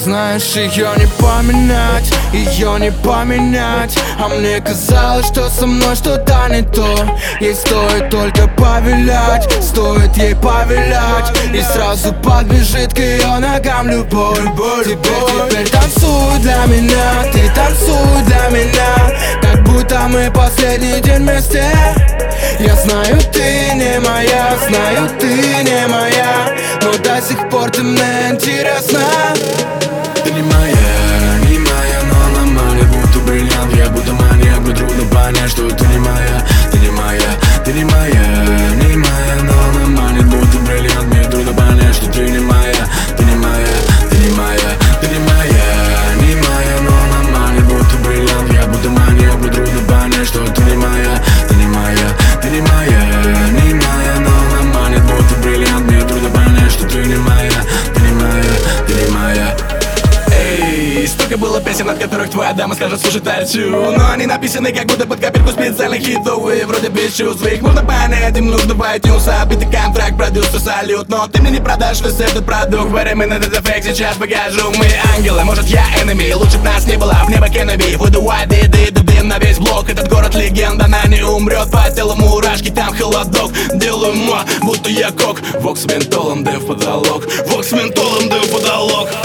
Знаешь, ее не поменять, ее не поменять. А мне казалось, что со мной что-то не то. Ей стоит только повелять, стоит ей повелять, и сразу подбежит к ее ногам любовь. Теперь танцуй для меня, ты танцуй для меня, как будто мы последний день вместе. Я знаю, ты не моя, знаю, ты не моя, но до сих пор ты мне интересна. Ты не моя, но она манит, будто бриллиант. Я будто маньяк, мне трудно понять, что ты не моя. Ты не моя, ты не моя, не моя, но она манит, будто бриллиант. Мне трудно понять, что ты не моя. Ты не моя, ты не моя, ты не моя, не моя, но она манит, будто бриллиант. Я будто маньяк, мне трудно понять, что ты не моя. Ты не моя, ты не моя, не моя, но она манит, будто бриллиант. Мне трудно понять, что ты не моя. Ты не моя, ты не моя. Столько было песен, от которых твоя дама скажет: слушай, танцую. Но они написаны как будто под копирку специальных хитов. И вроде без чувств, их можно понять, им нужно iTunes. Обитый контракт, продюсер, салют. Но ты мне не продашь весь этот продукт. Временно этот эффект сейчас покажу. Мы ангелы, может я enemy. Лучше б нас не было, в небо Кеннеби. Выдувай ды на весь блок. Этот город легенда, она не умрет. По телу мурашки, там холодок. Делаю ма, будто я кок. Вокс с ментолом, да в потолок. Вокс с ментолом, да в потолок.